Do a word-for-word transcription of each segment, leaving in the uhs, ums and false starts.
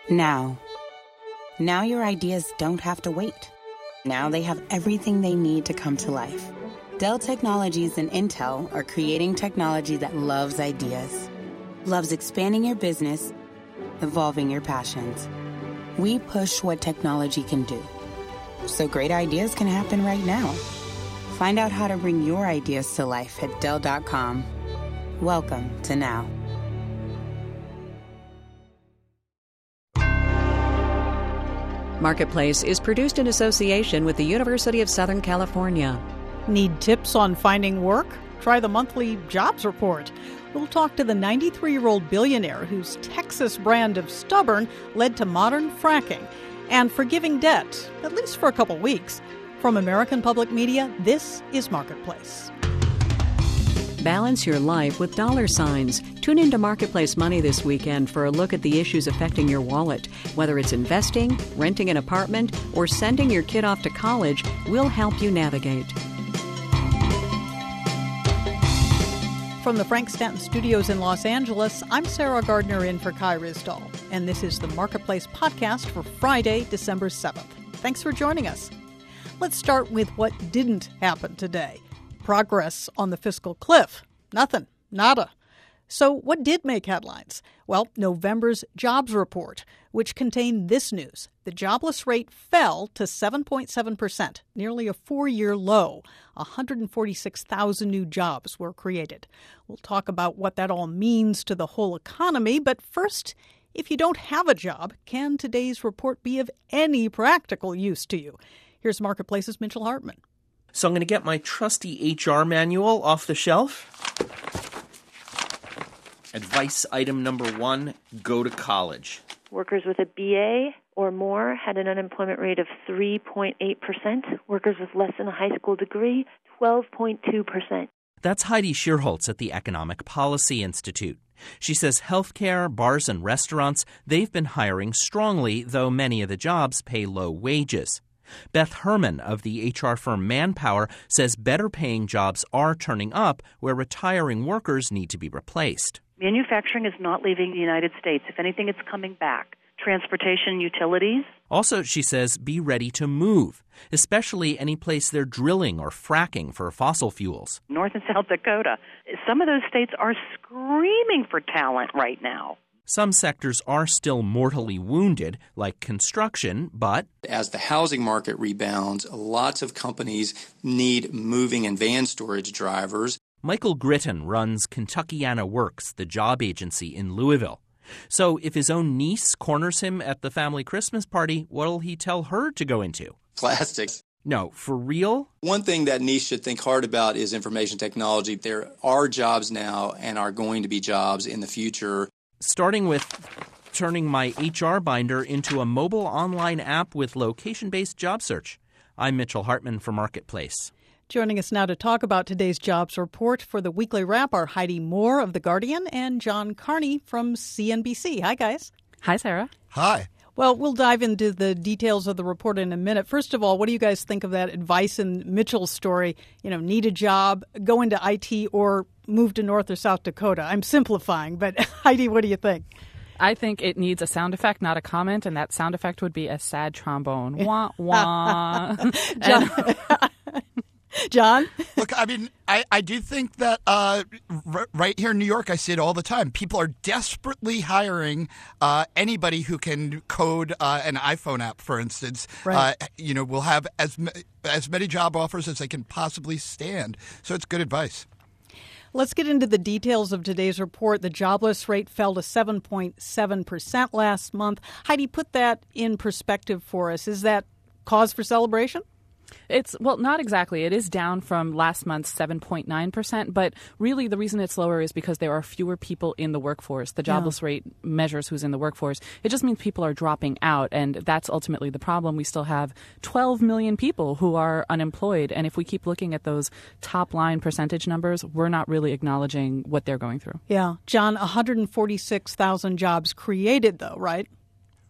Now. Now your ideas don't have to wait. Now they have everything they need to come to life. Dell Technologies and Intel are creating technology that loves ideas, loves expanding your business, evolving your passions. We push what technology can do, so great ideas can happen right now. Find out how to bring your ideas to life at Dell dot com. Welcome to Now. Marketplace is produced in association with the University of Southern California. Need tips on finding work? Try the monthly jobs report. We'll talk to the ninety-three-year-old billionaire whose Texas brand of stubborn led to modern fracking and forgiving debt, at least for a couple weeks. From American Public Media, this is Marketplace. Balance your life with dollar signs. Tune into Marketplace Money this weekend for a look at the issues affecting your wallet. Whether it's investing, renting an apartment, or sending your kid off to college, we'll help you navigate. From the Frank Stanton Studios in Los Angeles, I'm Sarah Gardner in for Kai Rizdal, and this is the Marketplace podcast for Friday, December seventh. Thanks for joining us. Let's start with what didn't happen today. Progress on the fiscal cliff. Nothing. Nada. So what did make headlines? Well, November's jobs report, which contained this news. The jobless rate fell to seven point seven percent, nearly a four-year low. one hundred forty-six thousand new jobs were created. We'll talk about what that all means to the whole economy. But first, if you don't have a job, can today's report be of any practical use to you? Here's Marketplace's Mitchell Hartman. So I'm going to get my trusty H R manual off the shelf. Advice item number one, go to college. Workers with a B A or more had an unemployment rate of three point eight percent. Workers with less than a high school degree, twelve point two percent. That's Heidi Schierholz at the Economic Policy Institute. She says healthcare, bars, and restaurants, they've been hiring strongly, though many of the jobs pay low wages. Beth Herman of the H R firm Manpower says better-paying jobs are turning up where retiring workers need to be replaced. Manufacturing is not leaving the United States. If anything, it's coming back. Transportation, utilities. Also, she says, be ready to move, especially any place they're drilling or fracking for fossil fuels. North and South Dakota. Some of those states are screaming for talent right now. Some sectors are still mortally wounded, like construction, but as the housing market rebounds, lots of companies need moving and van storage drivers. Michael Gritton runs Kentuckiana Works, the job agency in Louisville. So if his own niece corners him at the family Christmas party, what'll he tell her to go into? Plastics. No, for real? One thing that niece should think hard about is information technology. There are jobs now and are going to be jobs in the future. Starting with turning my H R binder into a mobile online app with location-based job search. I'm Mitchell Hartman for Marketplace. Joining us now to talk about today's jobs report for the weekly wrap are Heidi Moore of The Guardian and John Carney from C N B C. Hi, guys. Hi, Sarah. Hi. Well, we'll dive into the details of the report in a minute. First of all, what do you guys think of that advice in Mitchell's story? You know, need a job, go into I T, or move to North or South Dakota. I'm simplifying, but Heidi, what do you think? I think it needs a sound effect, not a comment, and that sound effect would be a sad trombone. Wah, wah. John? John? Look, I mean, I, I do think that uh, r- right here in New York, I see it all the time. People are desperately hiring uh, anybody who can code uh, an iPhone app, for instance. Right. Uh, you know, will have as as many job offers as they can possibly stand. So it's good advice. Let's get into the details of today's report. The jobless rate fell to seven point seven percent last month. Heidi, put that in perspective for us. Is that cause for celebration? It's, well, not exactly. It is down from last month's seven point nine percent, but really the reason it's lower is because there are fewer people in the workforce. The jobless yeah. rate measures who's in the workforce. It just means people are dropping out, and that's ultimately the problem. We still have twelve million people who are unemployed, and if we keep looking at those top-line percentage numbers, we're not really acknowledging what they're going through. Yeah. John, one hundred forty-six thousand jobs created, though, right?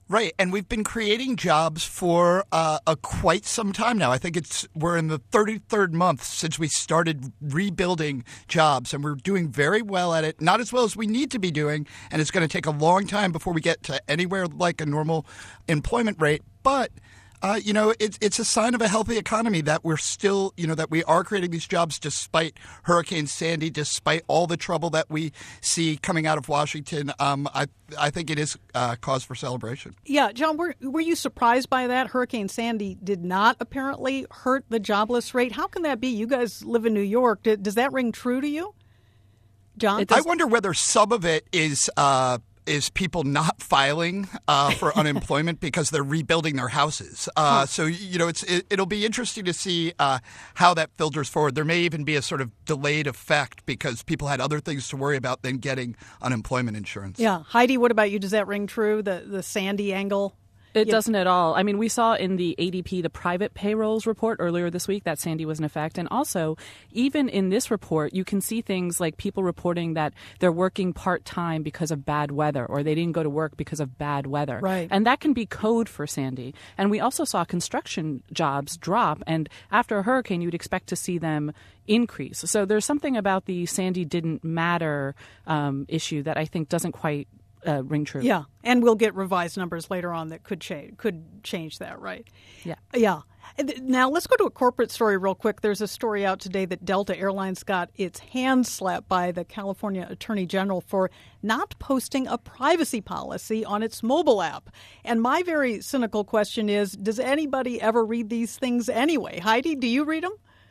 Right, and we've been creating jobs for uh, a quite some time now. I think it's we're in the thirty-third month since we started rebuilding jobs, and we're doing very well at it. Not as well as we need to be doing, and it's going to take a long time before we get to anywhere like a normal employment rate. But Uh, you know, it's it's a sign of a healthy economy that we're still, you know, that we are creating these jobs despite Hurricane Sandy, despite all the trouble that we see coming out of Washington. Um, I I think it is uh, cause for celebration. Yeah, John, were were you surprised by that? Hurricane Sandy did not apparently hurt the jobless rate. How can that be? You guys live in New York. Does that ring true to you, John? I wonder whether some of it is. Uh, is people not filing uh, for unemployment because they're rebuilding their houses. Uh, huh. So, you know, it's it, it'll be interesting to see uh, how that filters forward. There may even be a sort of delayed effect because people had other things to worry about than getting unemployment insurance. Yeah. Heidi, what about you? Does that ring true, the, the Sandy angle? It yeah. doesn't at all. I mean, we saw in the A D P, the private payrolls report earlier this week that Sandy was in effect. And also, even in this report, you can see things like people reporting that they're working part-time because of bad weather, or they didn't go to work because of bad weather. Right. And that can be code for Sandy. And we also saw construction jobs drop. And after a hurricane, you'd expect to see them increase. So there's something about the Sandy didn't matter um, issue that I think doesn't quite Uh, ring true. Yeah, and we'll get revised numbers later on that could change could change that, right? Yeah. Yeah. Now, let's go to a corporate story real quick. There's a story out today that Delta Airlines got its hand slapped by the California Attorney General for not posting a privacy policy on its mobile app. And my very cynical question is, does anybody ever read these things anyway? Heidi, do you read them?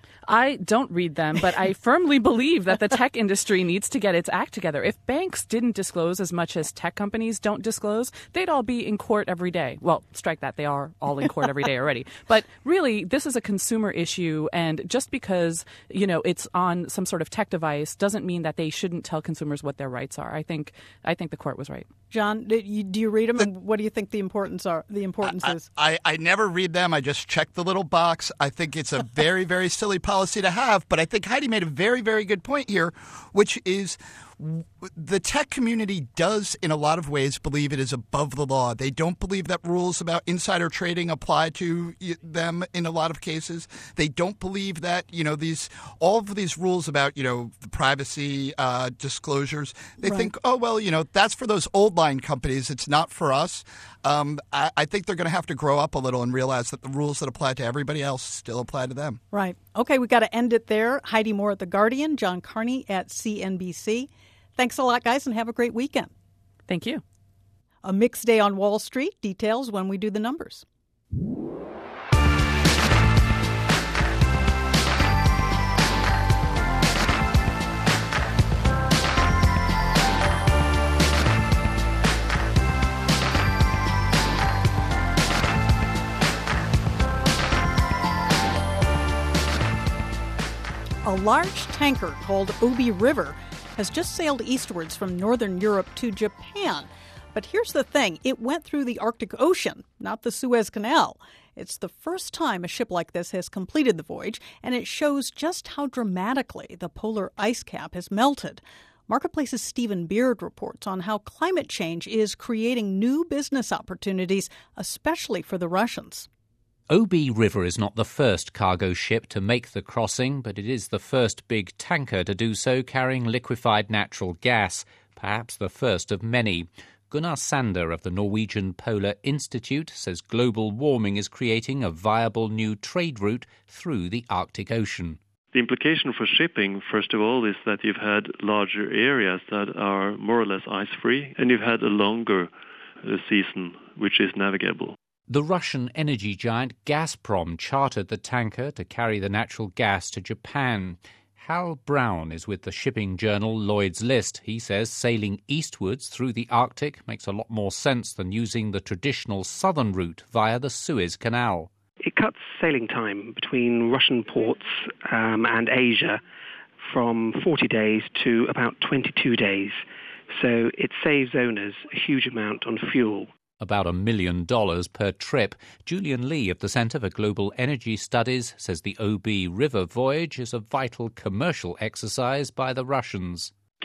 I don't read them, but I firmly believe that the tech industry needs to get its act together. If banks didn't disclose as much as tech companies don't disclose, they'd all be in court every day. Well, strike that. They are all in court every day already. But really, this is a consumer issue. And just because, you know, it's on some sort of tech device doesn't mean that they shouldn't tell consumers what their rights are. I think I think the court was right. John, do you, do you read them? And what do you think the importance are? The importance I, is? I, I never read them. I just check the little box. I think it's a very, very silly policy to have. But I think Heidi made a very, very good point here, which is the tech community does, in a lot of ways, believe it is above the law. They don't believe that rules about insider trading apply to them in a lot of cases. They don't believe that, you know, these all of these rules about, you know, the privacy uh, disclosures. They right. think, oh, well, you know, that's for those old line companies. It's not for us. Um, I, I think they're going to have to grow up a little and realize that the rules that apply to everybody else still apply to them. Right. Okay, we got to end it there. Heidi Moore at The Guardian, John Carney at C N B C. Thanks a lot, guys, and have a great weekend. Thank you. A mixed day on Wall Street. Details when we do the numbers. A large tanker called Obi River has just sailed eastwards from northern Europe to Japan. But here's the thing. It went through the Arctic Ocean, not the Suez Canal. It's the first time a ship like this has completed the voyage, and it shows just how dramatically the polar ice cap has melted. Marketplace's Stephen Beard reports on how climate change is creating new business opportunities, especially for the Russians. Obi River is not the first cargo ship to make the crossing, but it is the first big tanker to do so, carrying liquefied natural gas, perhaps the first of many. Gunnar Sander of the Norwegian Polar Institute says global warming is creating a viable new trade route through the Arctic Ocean. The implication for shipping, first of all, is that you've had larger areas that are more or less ice-free, and you've had a longer uh, season which is navigable. The Russian energy giant Gazprom chartered the tanker to carry the natural gas to Japan. Hal Brown is with the shipping journal Lloyd's List. He says sailing eastwards through the Arctic makes a lot more sense than using the traditional southern route via the Suez Canal. It cuts sailing time between Russian ports um, and Asia from forty days to about twenty-two days. So it saves owners a huge amount on fuel. About a million dollars per trip. Julian Lee of the Centre for Global Energy Studies says the Obi River voyage is a vital commercial exercise by the Russians.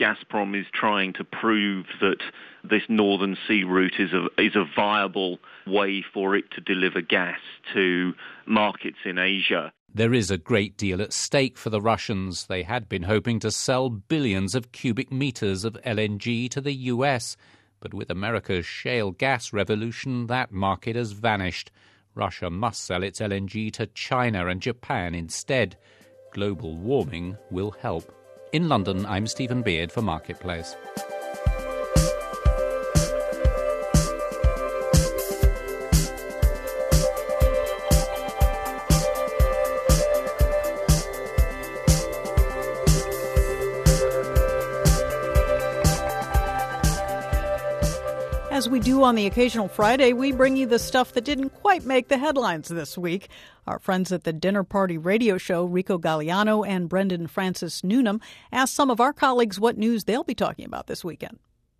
Gazprom is trying to prove that this Northern Sea route is a, is a viable way for it to deliver gas to markets in Asia. There is a great deal at stake for the Russians. They had been hoping to sell billions of cubic meters of L N G to the U S, but with America's shale gas revolution, that market has vanished. Russia must sell its L N G to China and Japan instead. Global warming will help. In London, I'm Stephen Beard for Marketplace. As we do on the occasional Friday, we bring you the stuff that didn't quite make the headlines this week. Our friends at the Dinner Party radio show, Rico Galliano and Brendan Francis Newnham, asked some of our colleagues what news they'll be talking about this weekend.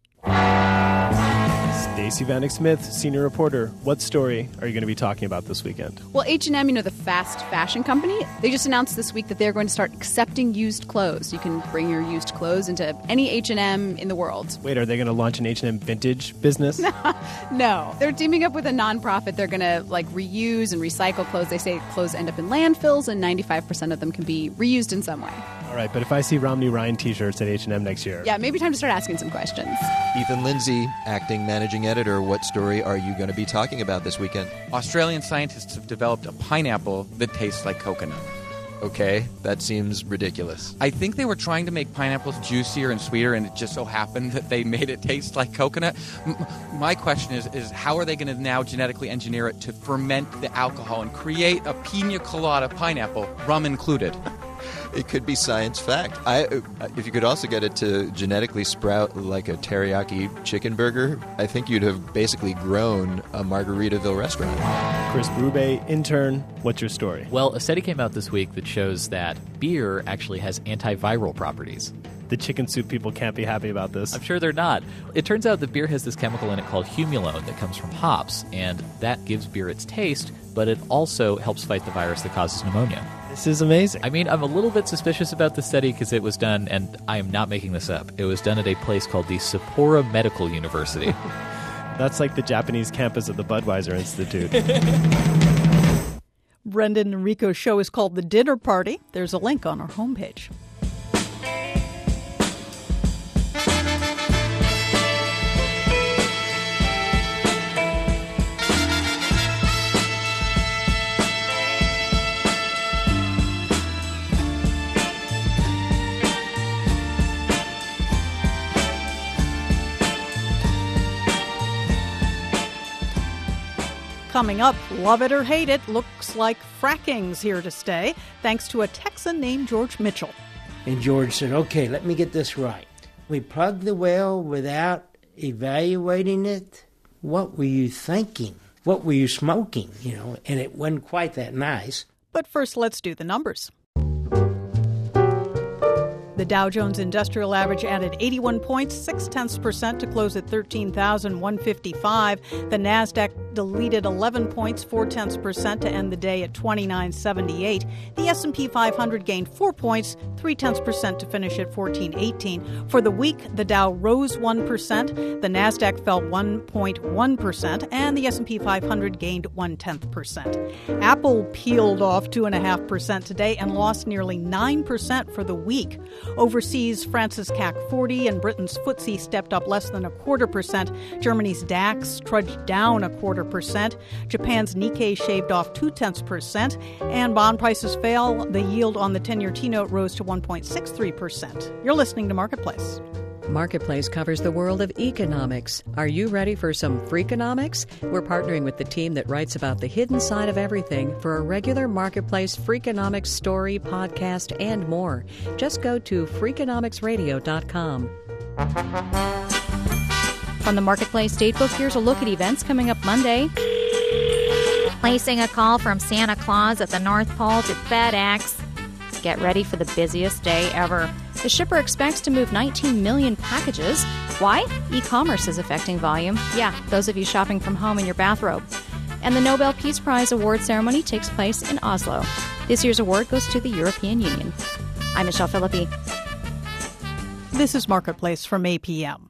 Stacey Vanek Smith, senior reporter. What story are you going to be talking about this weekend? Well, H and M, you know, the fast fashion company, they just announced this week that they're going to start accepting used clothes. You can bring your used clothes into any H and M in the world. Wait, are they going to launch an H and M vintage business? No. They're teaming up with a nonprofit. They're going to, like, reuse and recycle clothes. They say clothes end up in landfills, and ninety-five percent of them can be reused in some way. All right, but if I see Romney Ryan t-shirts at H and M next year... Yeah, maybe time to start asking some questions. Ethan Lindsay, acting managing editor. What story are you going to be talking about this weekend? Australian scientists have developed a pineapple that tastes like coconut. Okay, that seems ridiculous. I think they were trying to make pineapples juicier and sweeter, and it just so happened that they made it taste like coconut. M- my question is, is how are they going to now genetically engineer it to ferment the alcohol and create a pina colada pineapple, rum included? It could be science fact. I, if you could also get it to genetically sprout like a teriyaki chicken burger, I think you'd have basically grown a Margaritaville restaurant. Chris Brube, intern, what's your story? Well, a study came out this week that shows that beer actually has antiviral properties. The chicken soup people can't be happy about this. I'm sure they're not. It turns out that beer has this chemical in it called humulone that comes from hops, and that gives beer its taste, but it also helps fight the virus that causes pneumonia. This is amazing. I mean, I'm a little bit suspicious about the study because it was done, and I am not making this up, it was done at a place called the Sapporo Medical University. That's like the Japanese campus of the Budweiser Institute. Brendan and Rico's show is called The Dinner Party. There's a link on our homepage. Coming up, love it or hate it, looks like fracking's here to stay, thanks to a Texan named George Mitchell. And George said, okay, let me get this right. We plugged the well without evaluating it. What were you thinking? What were you smoking? You know, and it wasn't quite that nice. But first, let's do the numbers. The Dow Jones Industrial Average added eighty-one points, six-tenths percent to close at thirteen thousand one hundred fifty-five. The NASDAQ deleted eleven points, four-tenths percent to end the day at twenty-nine seventy-eight. The S and P five hundred gained four points, three-tenths percent to finish at fourteen eighteen. For the week, the Dow rose one percent, the NASDAQ fell one point one percent, and the S and P five hundred gained one-tenth percent. Apple peeled off two point five percent today and lost nearly nine percent for the week. Overseas, France's C A C forty and Britain's F T S E stepped up less than a quarter percent. Germany's DAX trudged down a quarter percent. Japan's Nikkei shaved off two-tenths percent. And bond prices fell. The yield on the ten-year T-note rose to one point six three percent. You're listening to Marketplace. Marketplace covers the world of economics. Are you ready for some Freakonomics? We're partnering with the team that writes about the hidden side of everything for a regular Marketplace Freakonomics story, podcast, and more. Just go to freakonomics radio dot com. From the Marketplace Datebook, here's a look at events coming up Monday. Placing a call from Santa Claus at the North Pole to FedEx. Get ready for the busiest day ever. The shipper expects to move nineteen million packages. Why? E-commerce is affecting volume. Yeah, those of you shopping from home in your bathrobe. And the Nobel Peace Prize award ceremony takes place in Oslo. This year's award goes to the European Union. I'm Michelle Philippi. This is Marketplace from A P M.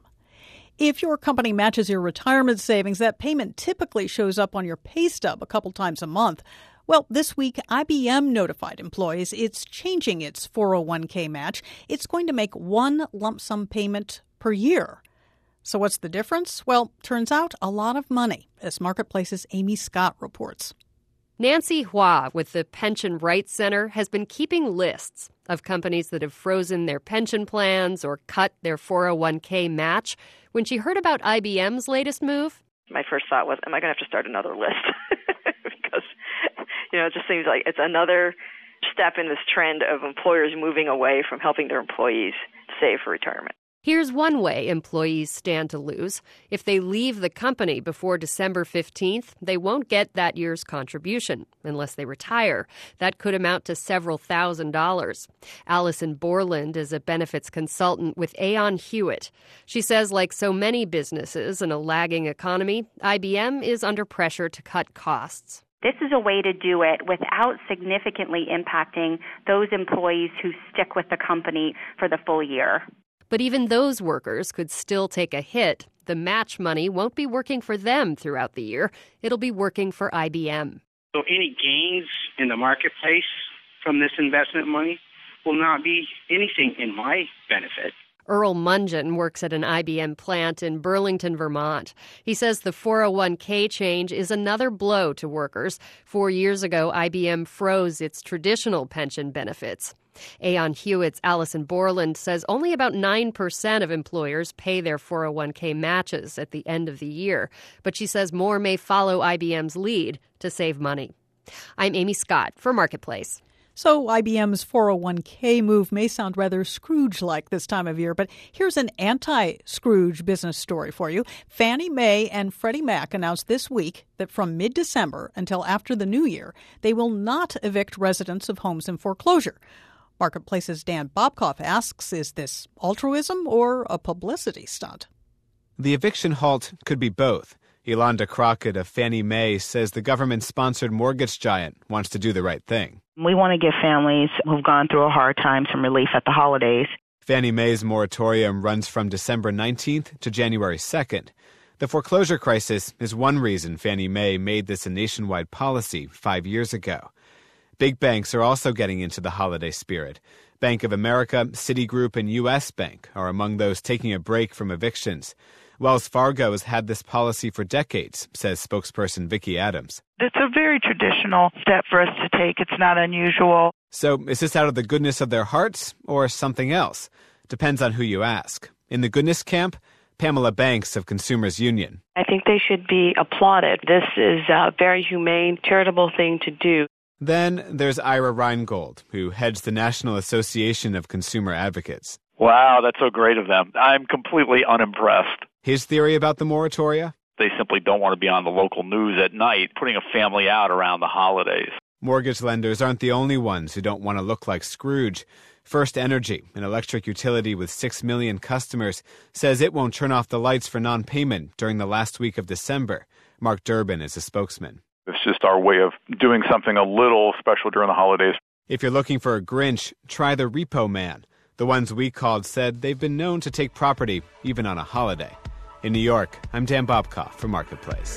If your company matches your retirement savings, that payment typically shows up on your pay stub a couple times a month. Well, this week, I B M notified employees it's changing its four oh one k match. It's going to make one lump sum payment per year. So what's the difference? Well, turns out a lot of money, as Marketplace's Amy Scott reports. Nancy Hua with the Pension Rights Center has been keeping lists of companies that have frozen their pension plans or cut their four oh one k match. When she heard about I B M's latest move, my first thought was, am I going to have to start another list? Because, you know, it just seems like it's another step in this trend of employers moving away from helping their employees save for retirement. here's one way employees stand to lose. If they leave the company before December fifteenth, they won't get that year's contribution unless they retire. That could amount to several thousand dollars. Allison Borland is a benefits consultant with Aon Hewitt. She says, like so many businesses in a lagging economy, I B M is under pressure to cut costs. This is a way to do it without significantly impacting those employees who stick with the company for the full year. But even those workers could still take a hit. The match money won't be working for them throughout the year. It'll be working for I B M. So any gains in the marketplace from this investment money will not be anything in my benefit. Earl Mungen works at an I B M plant in Burlington, Vermont. He says the four oh one k change is another blow to workers. Four years ago, I B M froze its traditional pension benefits. Aon Hewitt's Allison Borland says only about nine percent of employers pay their four oh one k matches at the end of the year. But she says more may follow I B M's lead to save money. I'm Amy Scott for Marketplace. So I B M's four oh one k move may sound rather Scrooge-like this time of year, but here's an anti-Scrooge business story for you. Fannie Mae and Freddie Mac announced this week that from mid-December until after the new year, they will not evict residents of homes in foreclosure. Marketplace's Dan Bobkoff asks, is this altruism or a publicity stunt? The eviction halt could be both. Yolanda Crockett of Fannie Mae says the government-sponsored mortgage giant wants to do the right thing. We want to give families who've gone through a hard time some relief at the holidays. Fannie Mae's moratorium runs from December nineteenth to January second. The foreclosure crisis is one reason Fannie Mae made this a nationwide policy five years ago. Big banks are also getting into the holiday spirit. Bank of America, Citigroup, and U S Bank are among those taking a break from evictions. Wells Fargo has had this policy for decades, says spokesperson Vicki Adams. It's a very traditional step for us to take. It's not unusual. So is this out of the goodness of their hearts or something else? Depends on who you ask. In the goodness camp, Pamela Banks of Consumers Union. I think they should be applauded. This is a very humane, charitable thing to do. Then there's Ira Reingold, who heads the National Association of Consumer Advocates. Wow, that's so great of them. I'm completely unimpressed. His theory about the moratoria? They simply don't want to be on the local news at night, putting a family out around the holidays. Mortgage lenders aren't the only ones who don't want to look like Scrooge. First Energy, an electric utility with six million customers, says it won't turn off the lights for non-payment during the last week of December. Mark Durbin is a spokesman. It's just our way of doing something a little special during the holidays. If you're looking for a Grinch, try the Repo Man. The ones we called said they've been known to take property even on a holiday. In New York, I'm Dan Bobkoff for Marketplace.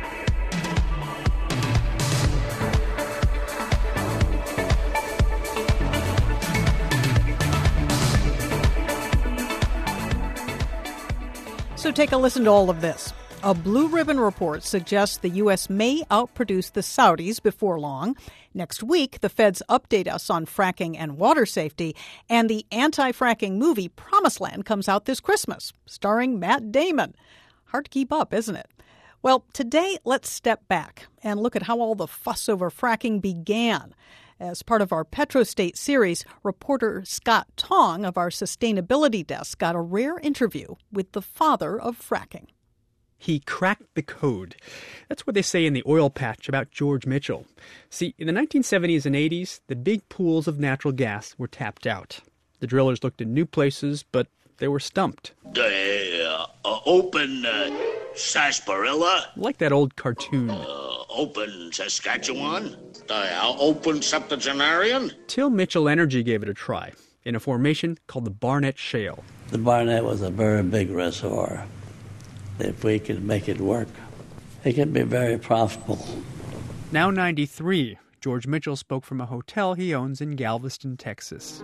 So take a listen to all of this. A Blue Ribbon report suggests the U S may outproduce the Saudis before long. Next week, the feds update us on fracking and water safety, and the anti-fracking movie Promised Land comes out this Christmas, starring Matt Damon. Hard to keep up, isn't it? Well, today, let's step back and look at how all the fuss over fracking began. As part of our Petrostate series, reporter Scott Tong of our sustainability desk got a rare interview with the father of fracking. He cracked the code. That's what they say in the oil patch about George Mitchell. See, in the nineteen seventies and eighties, the big pools of natural gas were tapped out. The drillers looked in new places, but they were stumped. Uh, uh, open uh, sarsaparilla. Like that old cartoon. Uh, open Saskatchewan. Uh, open septuagenarian. Till Mitchell Energy gave it a try in a formation called the Barnett Shale. The Barnett was a very big reservoir. If we could make it work, it could be very profitable. Now ninety-three, George Mitchell spoke from a hotel he owns in Galveston, Texas.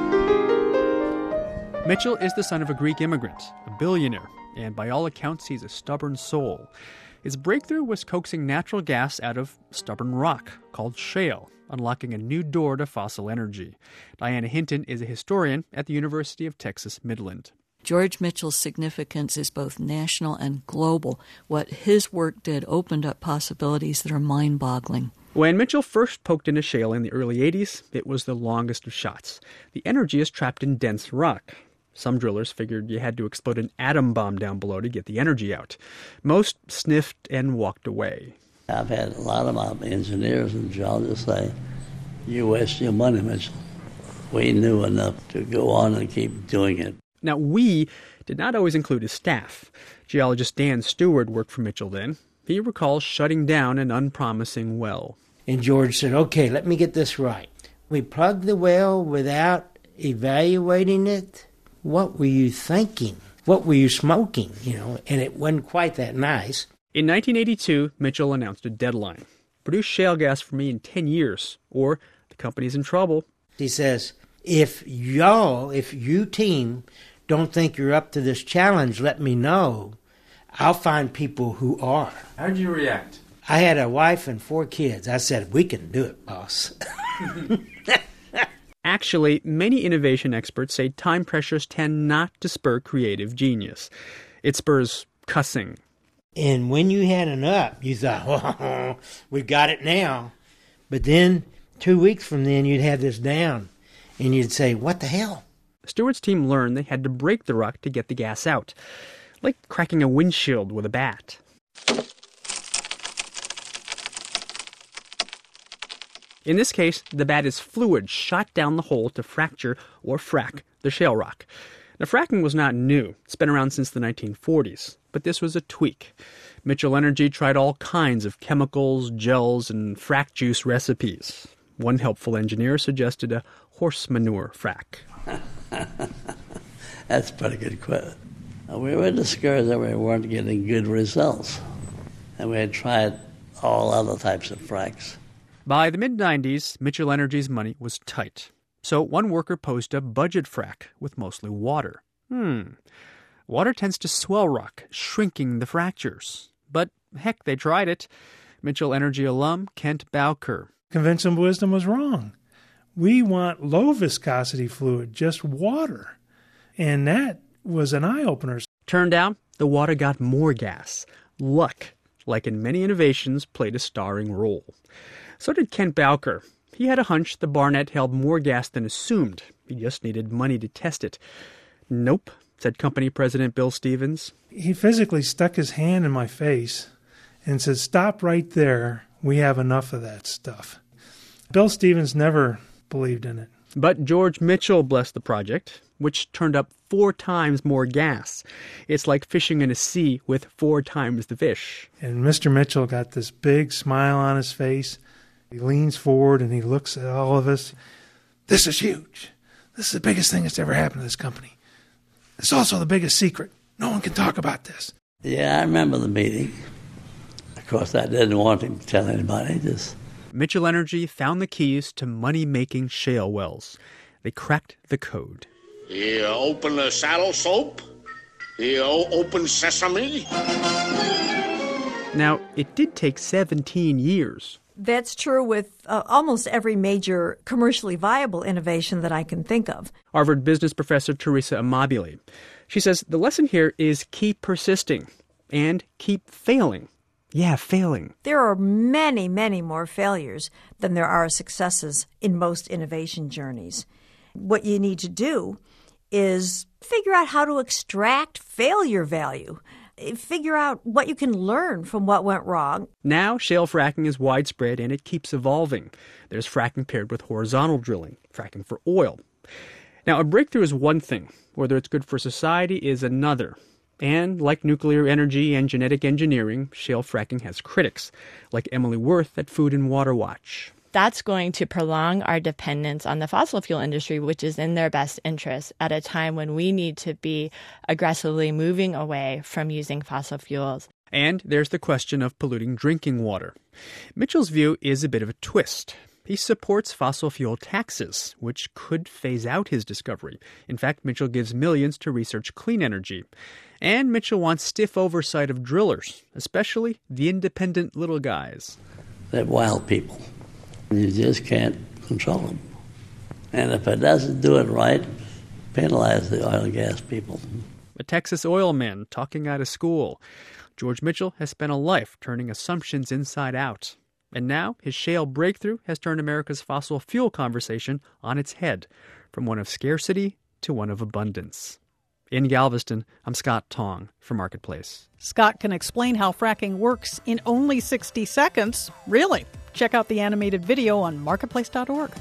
Mitchell is the son of a Greek immigrant, a billionaire, and by all accounts he's a stubborn soul. His breakthrough was coaxing natural gas out of stubborn rock called shale, unlocking a new door to fossil energy. Diana Hinton is a historian at the University of Texas Midland. George Mitchell's significance is both national and global. What his work did opened up possibilities that are mind-boggling. When Mitchell first poked into shale in the early eighties, it was the longest of shots. The energy is trapped in dense rock. Some drillers figured you had to explode an atom bomb down below to get the energy out. Most sniffed and walked away. I've had a lot of my engineers and geologists say, you waste your money, Mitchell. We knew enough to go on and keep doing it. Now, we did not always include his staff. Geologist Dan Stewart worked for Mitchell then. He recalls shutting down an unpromising well. And George said, okay, let me get this right. We plugged the well without evaluating it. What were you thinking? What were you smoking? You know, and it wasn't quite that nice. In nineteen eighty-two, Mitchell announced a deadline. Produce shale gas for me in ten years, or the company's in trouble. He says, if y'all, if you team don't think you're up to this challenge, let me know. I'll find people who are. How'd you react? I had a wife and four kids. I said, we can do it, boss. Actually, many innovation experts say time pressures tend not to spur creative genius. It spurs cussing. And when you had an up, you thought, oh, we've got it now. But then, two weeks from then, you'd have this down. And you'd say, what the hell? Stewart's team learned they had to break the rock to get the gas out. Like cracking a windshield with a bat. In this case, the bat is fluid shot down the hole to fracture or frack the shale rock. Now, fracking was not new. It's been around since the nineteen forties. But this was a tweak. Mitchell Energy tried all kinds of chemicals, gels, and frack juice recipes. One helpful engineer suggested a horse manure frack. That's a pretty good quote. We were discouraged that we weren't getting good results. And we had tried all other types of fracks. By the mid nineties, Mitchell Energy's money was tight. So one worker posed a budget frack with mostly water. Hmm. Water tends to swell rock, shrinking the fractures. But heck, they tried it. Mitchell Energy alum Kent Bowker. Conventional wisdom was wrong. We want low viscosity fluid, just water. And that was an eye-opener. Turned out, the water got more gas. Luck, like in many innovations, played a starring role. So did Kent Bowker. He had a hunch the Barnett held more gas than assumed. He just needed money to test it. Nope, said company president Bill Stevens. He physically stuck his hand in my face and said, stop right there. We have enough of that stuff. Bill Stevens never believed in it. But George Mitchell blessed the project, which turned up four times more gas. It's like fishing in a sea with four times the fish. And Mister Mitchell got this big smile on his face. He leans forward and he looks at all of us. This is huge. This is the biggest thing that's ever happened to this company. It's also the biggest secret. No one can talk about this. Yeah, I remember the meeting. Of course, I didn't want him to tell anybody. Just Mitchell Energy found the keys to money-making shale wells. They cracked the code. You open a saddle soap. You open sesame. Now, it did take seventeen years. That's true with uh, almost every major commercially viable innovation that I can think of. Harvard business professor Teresa Amabile. She says the lesson here is keep persisting and keep failing. Yeah, failing. There are many, many more failures than there are successes in most innovation journeys. What you need to do is figure out how to extract failure value. Figure out what you can learn from what went wrong. Now, shale fracking is widespread and it keeps evolving. There's fracking paired with horizontal drilling, fracking for oil. Now, a breakthrough is one thing. Whether it's good for society is another. And like nuclear energy and genetic engineering, shale fracking has critics, like Emily Worth at Food and Water Watch. that's going to prolong our dependence on the fossil fuel industry, which is in their best interest at a time when we need to be aggressively moving away from using fossil fuels. And there's the question of polluting drinking water. Mitchell's view is a bit of a twist. He supports fossil fuel taxes, which could phase out his discovery. In fact, Mitchell gives millions to research clean energy. And Mitchell wants stiff oversight of drillers, especially the independent little guys. They're wild people. You just can't control them. And if it doesn't do it right, penalize the oil and gas people. A Texas oil man talking out of school. George Mitchell has spent a life turning assumptions inside out. And now his shale breakthrough has turned America's fossil fuel conversation on its head, from one of scarcity to one of abundance. In Galveston, I'm Scott Tong for Marketplace. Scott can explain how fracking works in only sixty seconds. Really? Check out the animated video on marketplace dot org.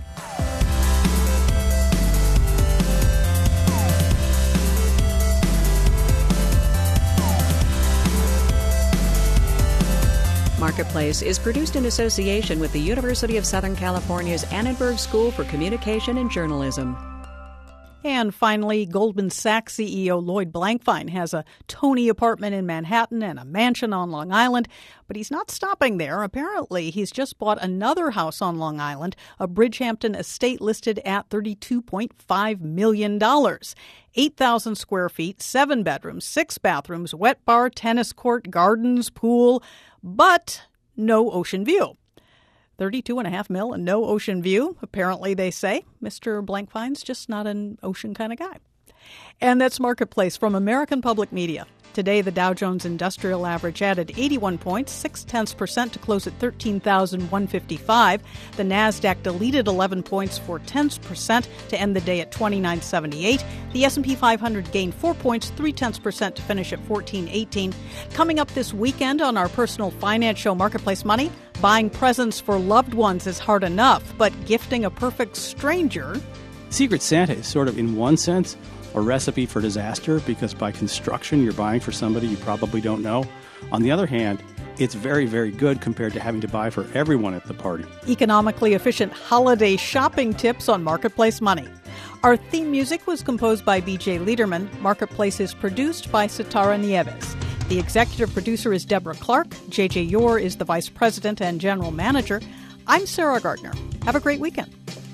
Marketplace is produced in association with the University of Southern California's Annenberg School for Communication and Journalism. And finally, Goldman Sachs C E O Lloyd Blankfein has a Tony apartment in Manhattan and a mansion on Long Island, but he's not stopping there. Apparently, he's just bought another house on Long Island, a Bridgehampton estate listed at thirty-two point five million dollars. eight thousand square feet, seven bedrooms, six bathrooms, wet bar, tennis court, gardens, pool, but no ocean view. thirty-two and a half mil and no ocean view. Apparently, they say Mister Blankfein's just not an ocean kind of guy. And that's Marketplace from American Public Media. Today, the Dow Jones Industrial Average added eighty-one points, six tenths percent to close at thirteen thousand one hundred fifty-five. The Nasdaq deleted eleven points, four tenths percent to end the day at twenty-nine seventy-eight. The S and P five hundred gained four points, three tenths percent to finish at fourteen eighteen. Coming up this weekend on our personal finance show, Marketplace Money, buying presents for loved ones is hard enough, but gifting a perfect stranger. Secret Santa is sort of, in one sense, a recipe for disaster, because by construction you're buying for somebody you probably don't know. On the other hand, it's very, very good compared to having to buy for everyone at the party. Economically efficient holiday shopping tips on Marketplace Money. Our theme music was composed by B J Liederman. Marketplace is produced by Sitara Nieves. The executive producer is Deborah Clark. J J Yore is the vice president and general manager. I'm Sarah Gardner. Have a great weekend.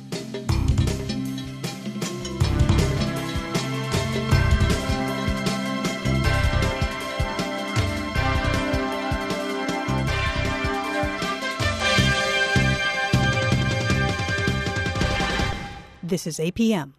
This is A P M.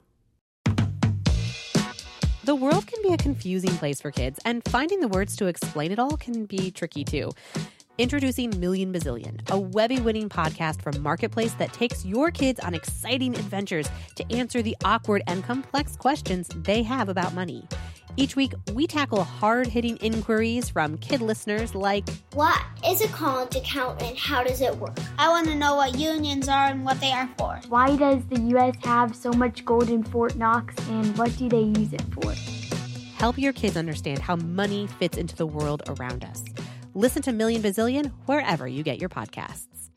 The world can be a confusing place for kids, and finding the words to explain it all can be tricky too. Introducing Million Bazillion, a Webby-winning podcast from Marketplace that takes your kids on exciting adventures to answer the awkward and complex questions they have about money. Each week, we tackle hard-hitting inquiries from kid listeners like, what is a college account and how does it work? I want to know what unions are and what they are for. Why does the U S have so much gold in Fort Knox, and what do they use it for? Help your kids understand how money fits into the world around us. Listen to Million Bazillion wherever you get your podcasts.